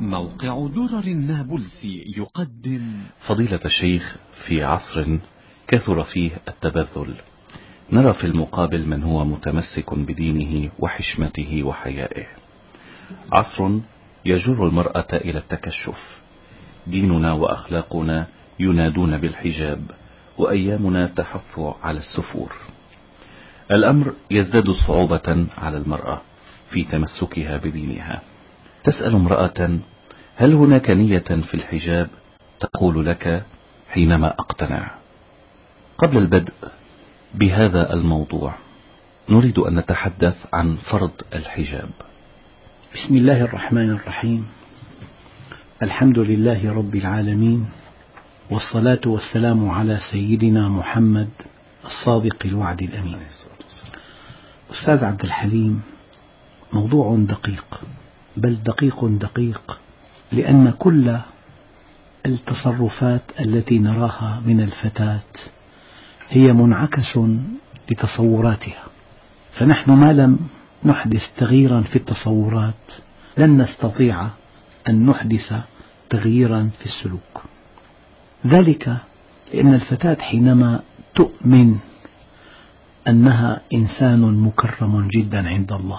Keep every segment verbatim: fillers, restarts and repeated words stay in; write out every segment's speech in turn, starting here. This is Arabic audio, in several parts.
موقع درر النابلسي يقدم فضيلة الشيخ. في عصر كثر فيه التبذل، نرى في المقابل من هو متمسك بدينه وحشمته وحيائه. عصر يجر المرأة إلى التكشف، ديننا وأخلاقنا ينادون بالحجاب، وأيامنا تحث على السفور. الأمر يزداد صعوبة على المرأة في تمسكها بدينها. تسأل امرأة: هل هناك نية في الحجاب؟ تقول لك: حينما أقتنع. قبل البدء بهذا الموضوع نريد أن نتحدث عن فرض الحجاب. بسم الله الرحمن الرحيم. الحمد لله رب العالمين، والصلاة والسلام على سيدنا محمد الصادق الوعد الأمين. أستاذ عبد الحليم، موضوع دقيق، بل دقيق دقيق، لأن كل التصرفات التي نراها من الفتاة هي منعكس لتصوراتها، فنحن ما لم نحدث تغييرا في التصورات لن نستطيع أن نحدث تغييرا في السلوك. ذلك لأن الفتاة حينما تؤمن أنها إنسان مكرم جدا عند الله،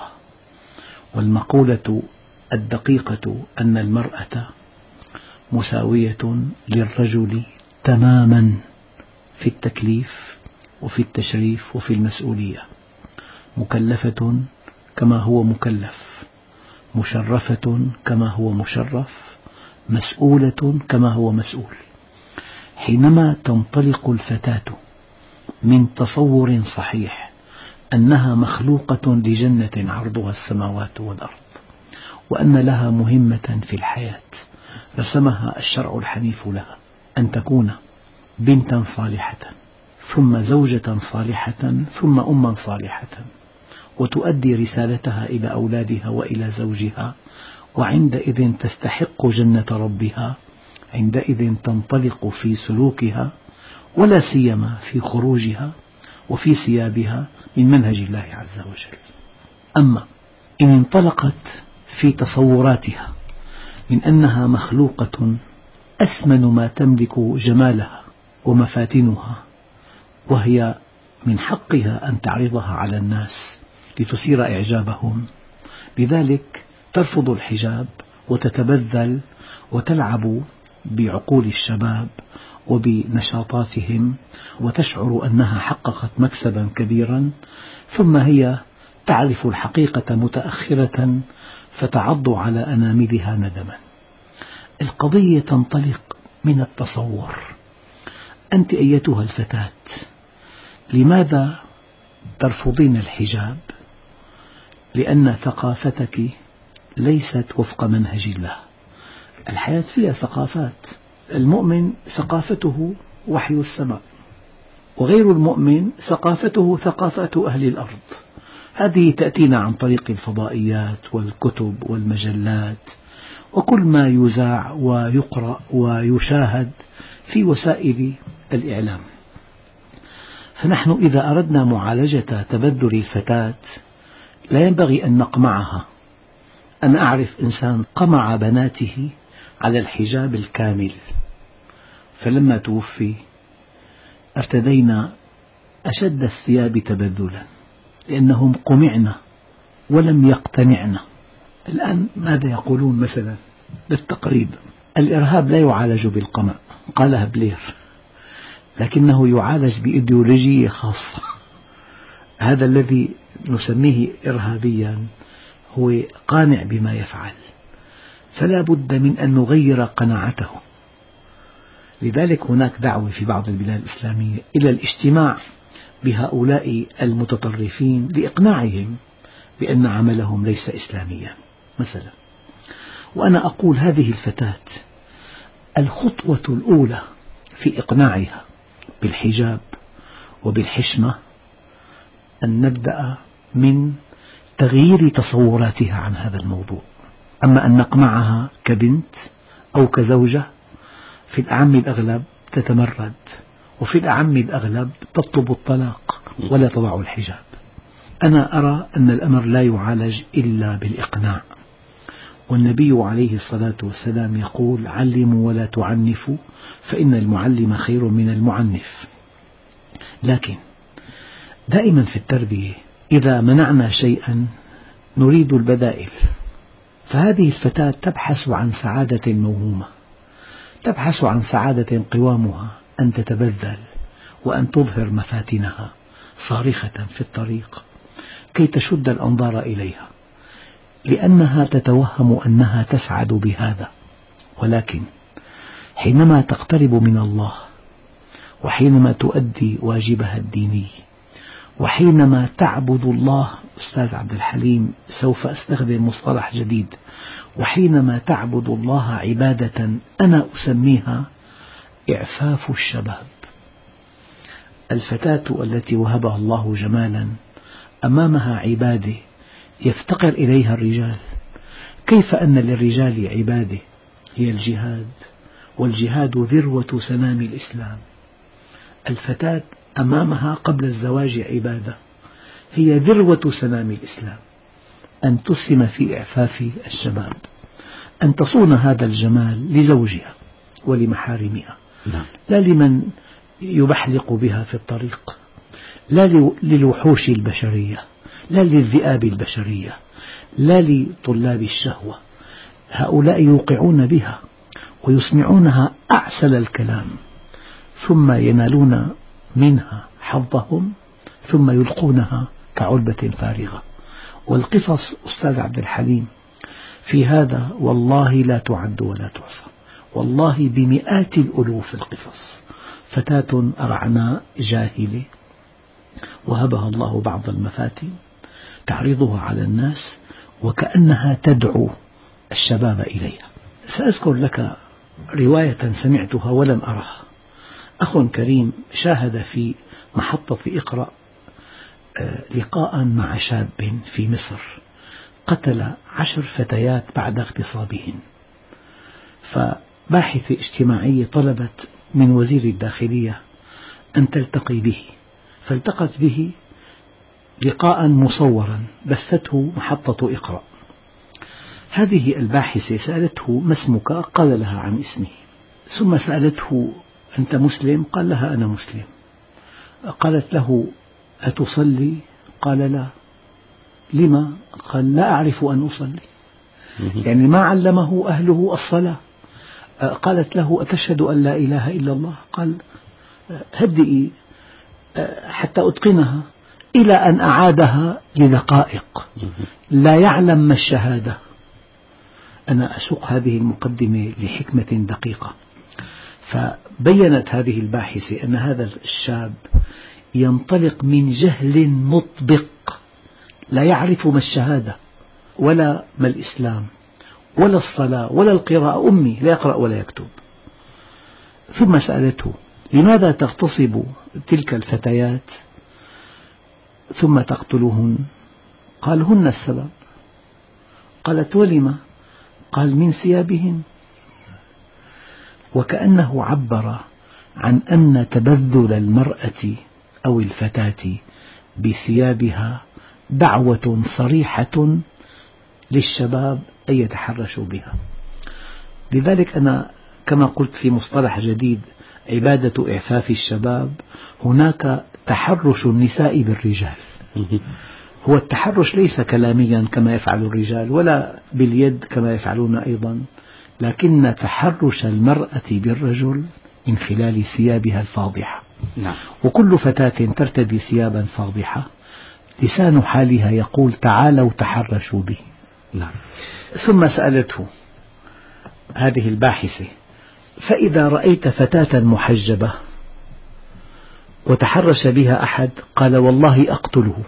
والمقولة الدقيقة أن المرأة مساوية للرجل تماما في التكليف وفي التشريف وفي المسؤولية، مكلفة كما هو مكلف، مشرفة كما هو مشرف، مسؤولة كما هو مسؤول. حينما تنطلق الفتاة من تصور صحيح أنها مخلوقة لجنة عرضها السماوات والأرض، وأن لها مهمة في الحياة رسمها الشرع الحنيف لها، أن تكون بنتا صالحة، ثم زوجة صالحة، ثم أما صالحة، وتؤدي رسالتها إلى أولادها وإلى زوجها، وعندئذ تستحق جنة ربها. عندئذ تنطلق في سلوكها، ولا سيما في خروجها وفي ثيابها، من منهج الله عز وجل. أما إن انطلقت في تصوراتها من أنها مخلوقة أثمن ما تملك جمالها ومفاتنها، وهي من حقها أن تعرضها على الناس لتثير إعجابهم، لذلك ترفض الحجاب وتتبذل وتلعب بعقول الشباب وبنشاطاتهم، وتشعر أنها حققت مكسبا كبيرا، ثم هي تعرف الحقيقة متأخرة فتعض على أناملها ندما. القضية تنطلق من التصور. أنت أيتها الفتاة، لماذا ترفضين الحجاب؟ لأن ثقافتك ليست وفق منهج الله. الحياة فيها ثقافات، المؤمن ثقافته وحي السماء، وغير المؤمن ثقافته ثقافة أهل الأرض. هذه تأتينا عن طريق الفضائيات والكتب والمجلات وكل ما يذاع ويقرأ ويشاهد في وسائل الإعلام. فنحن إذا أردنا معالجة تبذل الفتاة لا ينبغي أن نقمعها. أنا أعرف إنسان قمع بناته على الحجاب الكامل، فلما توفي ارتدينا أشد الثياب تبذلا، لأنهم قمعن ولم يقتنعن. الآن ماذا يقولون مثلا بالتقريب؟ الإرهاب لا يعالج بالقمع، قالها بلير، لكنه يعالج بإيديولوجية خاصة. هذا الذي نسميه إرهابيا هو قانع بما يفعل، فلا بد من أن نغير قناعته. لذلك هناك دعوة في بعض البلاد الإسلامية إلى الاجتماع بهؤلاء المتطرفين لإقناعهم بأن عملهم ليس إسلاميا مثلا. وأنا أقول هذه الفتاة الخطوة الأولى في إقناعها بالحجاب وبالحشمة أن نبدأ من تغيير تصوراتها عن هذا الموضوع. أما أن نقمعها كبنت أو كزوجة، في الأعم الأغلب تتمرد، وفي الأعم الأغلب تطلب الطلاق ولا تضع الحجاب. أنا أرى أن الأمر لا يعالج إلا بالإقناع، والنبي عليه الصلاة والسلام يقول: علموا ولا تعنفوا فإن المعلم خير من المعنف. لكن دائما في التربية إذا منعنا شيئا نريد البدائل، فهذه الفتاة تبحث عن سعادة موهومة، تبحث عن سعادة قوامها أن تتبذل وأن تظهر مفاتنها صارخة في الطريق كي تشد الأنظار إليها، لأنها تتوهم أنها تسعد بهذا. ولكن حينما تقترب من الله، وحينما تؤدي واجبها الديني، وحينما تعبد الله، أستاذ عبد الحليم سوف أستخدم مصطلح جديد، وحينما تعبد الله عبادة أنا أسميها إعفاف الشباب. الفتاة التي وهبها الله جمالا أمامها عبادة يفتقر إليها الرجال، كيف أن للرجال عبادة هي الجهاد، والجهاد ذروة سنام الإسلام. الفتاة أمامها قبل الزواج عبادة هي ذروة سنام الإسلام، أن تسهم في إعفاف الشباب، أن تصون هذا الجمال لزوجها ولمحارمها، لا لمن يبحلق بها في الطريق، لا للوحوش البشرية، لا للذئاب البشرية، لا لطلاب الشهوة. هؤلاء يوقعون بها ويسمعونها أعسل الكلام، ثم ينالون منها حظهم، ثم يلقونها كعلبة فارغة. والقصص أستاذ عبد الحليم في هذا والله لا تعد ولا تحصى، والله بمئات الألوف القصص. فتاة أرعناء جاهلة وهبها الله بعض المفاتن تعرضها على الناس وكأنها تدعو الشباب إليها. سأذكر لك رواية سمعتها ولم أرها. أخ كريم شاهد في محطة اقرأ لقاء مع شاب في مصر قتل عشر فتيات بعد اغتصابهن، فباحثة اجتماعية طلبت من وزير الداخلية أن تلتقي به، فالتقت به لقاء مصورا بثته محطة اقرأ. هذه الباحثة سألته: ما اسمك؟ قال لها عن اسمه، ثم سألته: أنت مسلم؟ قال لها: أنا مسلم. قالت له: أتصلي؟ قال: لا. لما؟ قال: لا أعرف أن أصلي. يعني ما علمه أهله الصلاة. قالت له: أتشهد أن لا إله إلا الله؟ قال: هدئي حتى أتقنها، إلى أن أعادها لدقائق لا يعلم ما الشهادة. أنا أسوق هذه المقدمة لحكمة دقيقة. فبينت هذه الباحثة أن هذا الشاب ينطلق من جهل مطبق، لا يعرف ما الشهادة ولا ما الإسلام ولا الصلاة ولا القراءة، أمي لا يقرأ ولا يكتب. ثم سألته: لماذا تغتصب تلك الفتيات ثم تقتلهن؟ قال: هن السبب. قالت: ولم؟ قال: من ثيابهن. وكأنه عبر عن أن تبذل المرأة أو الفتاة بثيابها دعوة صريحة للشباب أن يتحرشوا بها. لذلك أنا كما قلت في مصطلح جديد: عبادة إعفاف الشباب، هناك تحرش النساء بالرجال. هو التحرش ليس كلاميا كما يفعل الرجال ولا باليد كما يفعلون أيضا، لكن تحرش المرأة بالرجل من خلال ثيابها الفاضحة. نعم. وكل فتاة ترتدي ثيابا فاضحة لسان حالها يقول: تعالوا تحرشوا به. نعم. ثم سألته هذه الباحثة: فإذا رأيت فتاة محجبة وتحرش بها أحد؟ قال: والله أقتله.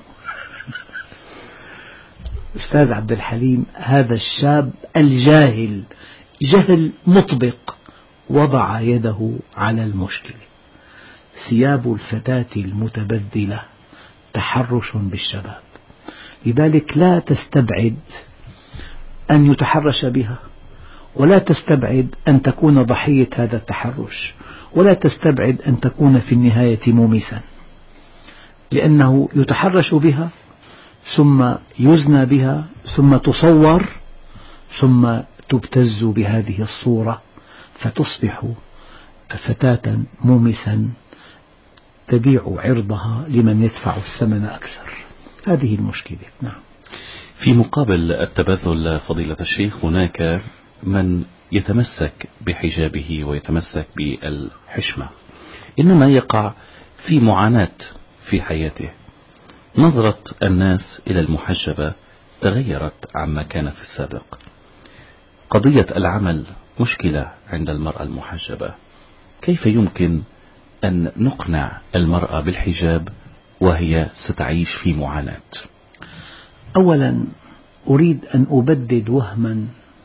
أستاذ عبد الحليم، هذا الشاب الجاهل جهل مطبق وضع يده على المشكلة. ثياب الفتاة المتبذلة تحرش بالشباب، لذلك لا تستبعد أن يتحرش بها، ولا تستبعد أن تكون ضحية هذا التحرش، ولا تستبعد أن تكون في النهاية مومسا، لأنه يتحرش بها ثم يزنى بها ثم تصور ثم تبتز بهذه الصورة فتصبح فتاة مومسا تبيع عرضها لمن يدفع الثمن أكثر. هذه المشكلة. نعم. في مقابل التبذل فضيلة الشيخ هناك من يتمسك بحجابه ويتمسك بالحشمة، إنما يقع في معاناة في حياته. نظرة الناس إلى المحجبة تغيرت عما كان في السابق. قضية العمل مشكلة عند المرأة المحجبة. كيف يمكن أن نقنع المرأة بالحجاب وهي ستعيش في معاناة؟ أولا أريد أن أبدد وهما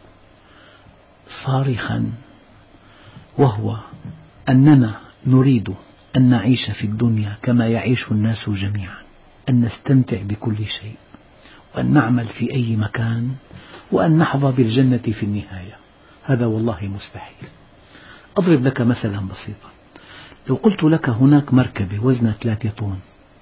صارخا، وهو أننا نريد أن نعيش في الدنيا كما يعيش الناس جميعا، أن نستمتع بكل شيء، وأن نعمل في أي مكان، وأن نحظى بالجنة في النهاية. هذا والله مستحيل. أضرب لك مثلا بسيطا. لو قلت لك هناك مركبة وزنها ثلاثة طن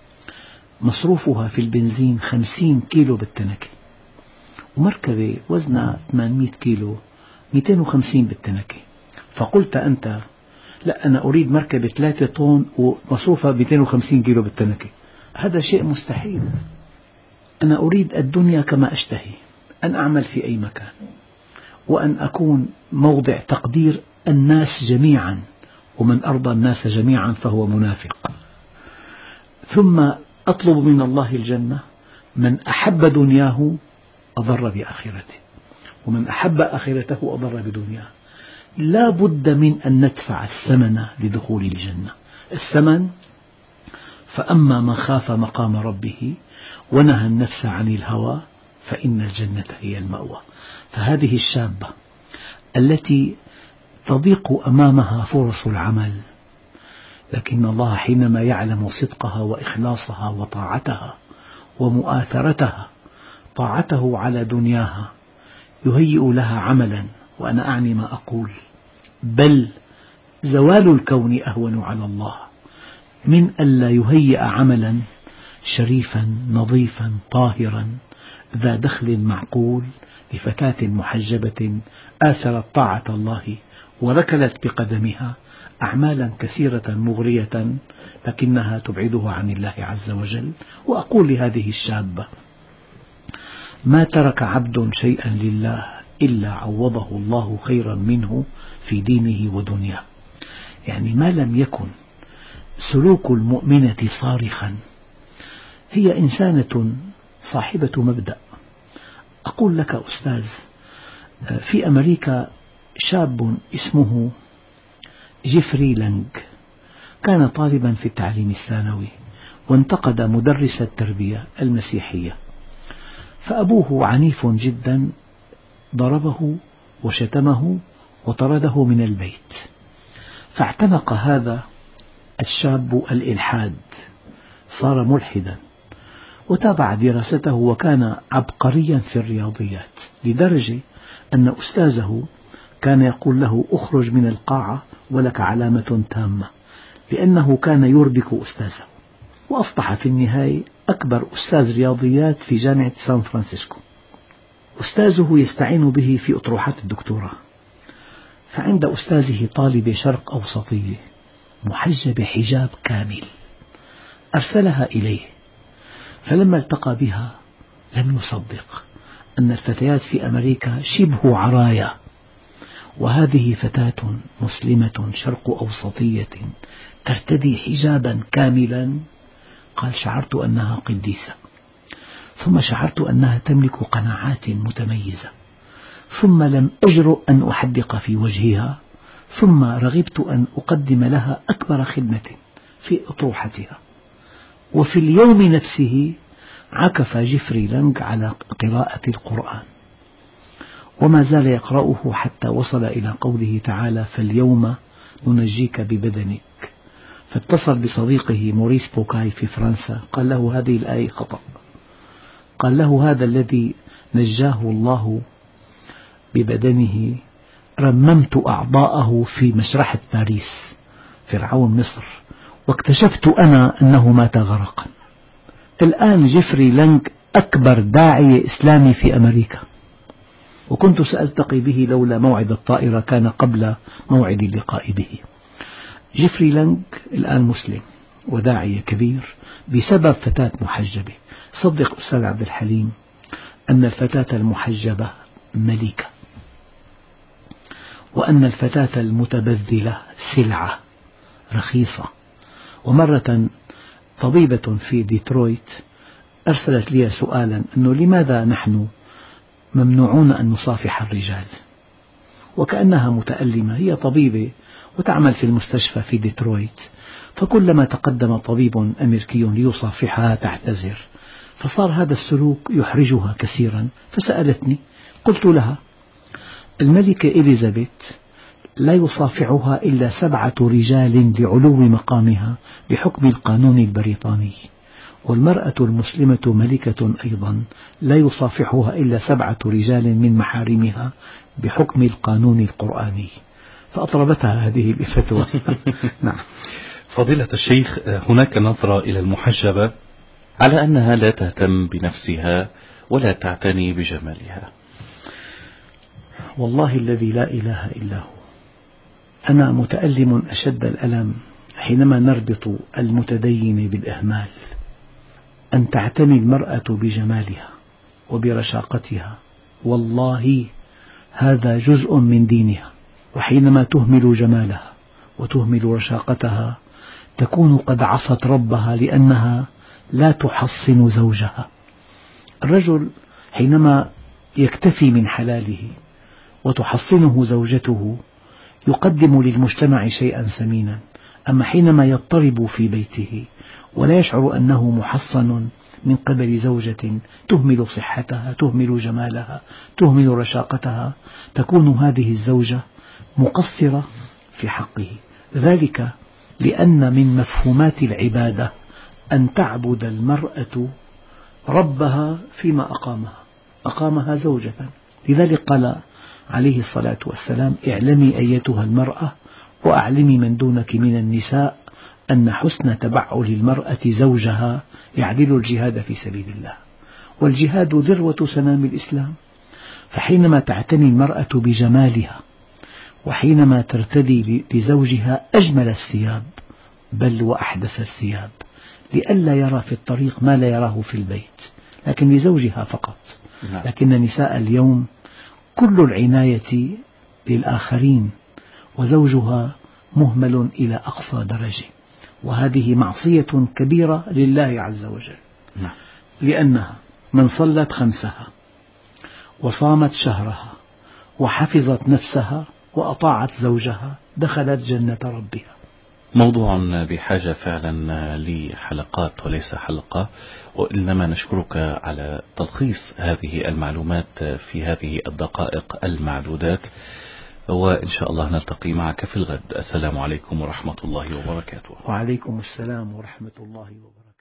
مصروفها في البنزين خمسين كيلو بالتنكة، ومركبة وزنها ثمانمئة كيلو مئتين وخمسين بالتنكة، فقلت أنت لا، أنا أريد مركبة ثلاثة طن ومصروفها مئتين وخمسين كيلو بالتنكة. هذا شيء مستحيل. أنا أريد الدنيا كما أشتهي، أن أعمل في أي مكان، وأن أكون موضع تقدير الناس جميعا، ومن أرضى الناس جميعا فهو منافق. ثم أطلب من الله الجنة. من أحب دنياه أضر بآخرته، ومن أحب آخرته أضر بدنياه. لا بد من أن ندفع الثمن لدخول الجنة. الثمن: فأما من خاف مقام ربه ونهى النفس عن الهوى فإن الجنة هي المأوى. فهذه الشابة التي تضيق أمامها فرص العمل، لكن الله حينما يعلم صدقها وإخلاصها وطاعتها ومؤاثرتها طاعته على دنياها يهيئ لها عملا. وأنا أعني ما أقول، بل زوال الكون أهون على الله من ألا يهيئ عملا شريفا نظيفا طاهرا ذا دخل معقول لفتاة محجبة آثرت طاعة الله وركلت بقدمها أعمالا كثيرة مغرية لكنها تبعدها عن الله عز وجل. وأقول لهذه الشابة: ما ترك عبد شيئا لله إلا عوضه الله خيرا منه في دينه ودنياه. يعني ما لم يكن سلوك المؤمنة صارخا، هي إنسانة صاحبة مبدأ. أقول لك أستاذ، في أمريكا شاب اسمه جيفري لانج كان طالبا في التعليم الثانوي، وانتقد مدرس التربية المسيحية، فأبوه عنيف جدا ضربه وشتمه وطرده من البيت. فاعتنق هذا الشاب الإلحاد، صار ملحدا وتابع دراسته، وكان عبقريا في الرياضيات لدرجة أن أستاذه كان يقول له: اخرج من القاعة ولك علامة تامة، لأنه كان يربك أستاذه. وأصبح في النهاية أكبر أستاذ رياضيات في جامعة سان فرانسيسكو. أستاذه يستعين به في أطروحات الدكتوراه. فعند أستاذه طالبة شرق أوسطية محجبة حجاب كامل، أرسلها إليه، فلما التقى بها لم يصدق أن الفتيات في أمريكا شبه عرايا، وهذه فتاة مسلمة شرق أوسطية ترتدي حجابا كاملا. قال: شعرت أنها قديسة، ثم شعرت أنها تملك قناعات متميزة، ثم لم أجرؤ أن أحدق في وجهها، ثم رغبت أن أقدم لها أكبر خدمة في أطروحتها. وفي اليوم نفسه عكف جيفري لانج على قراءة القرآن، وما زال يقرأه حتى وصل إلى قوله تعالى: فاليوم ننجيك ببدنك. فاتصل بصديقه موريس بوكاي في فرنسا، قال له: هذه الآية خطأ. قال له: هذا الذي نجاه الله ببدنه رممت أعضاءه في مشرحة باريس فرعون مصر، واكتشفت أنا أنه مات غرقا. الآن جيفري لانج أكبر داعية إسلامي في أمريكا، وكنت سألتقي به لولا موعد الطائرة كان قبل موعد اللقاء به. جيفري لانج الآن مسلم وداعية كبير بسبب فتاة محجبة. صدق أستاذ عبد الحليم أن الفتاة المحجبة ملكة، وأن الفتاة المتبذلة سلعة رخيصة. ومرة طبيبة في ديترويت أرسلت لي سؤالا أنه لماذا نحن ممنوعون أن نصافح الرجال، وكأنها متألمة. هي طبيبة وتعمل في المستشفى في ديترويت، فكلما تقدم طبيب أمريكي ليصافحها تعتذر، فصار هذا السلوك يحرجها كثيرا. فسألتني، قلت لها الملكة إليزابيث لا يصافحها إلا سبعة رجال لعلو مقامها بحكم القانون البريطاني، والمرأة المسلمة ملكة أيضا لا يصافحها إلا سبعة رجال من محارمها بحكم القانون القرآني. فأطربتها هذه الفتوى. نعم. فضيلة الشيخ، هناك نظرة إلى المحجبة على أنها لا تهتم بنفسها ولا تعتني بجمالها. والله الذي لا إله إلا هو، أنا متألم أشد الألم حينما نربط المتدين بالإهمال. أن تعتني المرأة بجمالها وبرشاقتها، والله هذا جزء من دينها. وحينما تهمل جمالها وتهمل رشاقتها تكون قد عصت ربها، لأنها لا تحصن زوجها. الرجل حينما يكتفي من حلاله وتحصنه زوجته يقدم للمجتمع شيئا ثمينا. أما حينما يضطرب في بيته ولا يشعر أنه محصن من قبل زوجة تهمل صحتها، تهمل جمالها، تهمل رشاقتها، تكون هذه الزوجة مقصرة في حقه. ذلك لأن من مفهومات العبادة أن تعبد المرأة ربها فيما أقامها، أقامها زوجة. لذلك قال عليه الصلاة والسلام: اعلمي أيتها المرأة وأعلمي من دونك من النساء أن حسن تبعل المرأة زوجها يعدل الجهاد في سبيل الله. والجهاد ذروة سنام الإسلام. فحينما تعتني المرأة بجمالها وحينما ترتدي لزوجها أجمل الثياب بل وأحدث الثياب لئلا يرى في الطريق ما لا يراه في البيت، لكن لزوجها فقط. لكن نساء اليوم كل العناية للآخرين وزوجها مهمل إلى أقصى درجة، وهذه معصية كبيرة لله عز وجل. لأنها من صلت خمسها وصامت شهرها وحفظت نفسها وأطاعت زوجها دخلت جنة ربها. موضوع بحاجة فعلا لحلقات وليس حلقة، وإنما نشكرك على تلخيص هذه المعلومات في هذه الدقائق المعدودات، وإن شاء الله نلتقي معك في الغد. السلام عليكم ورحمة الله وبركاته. وعليكم السلام ورحمة الله وبركاته.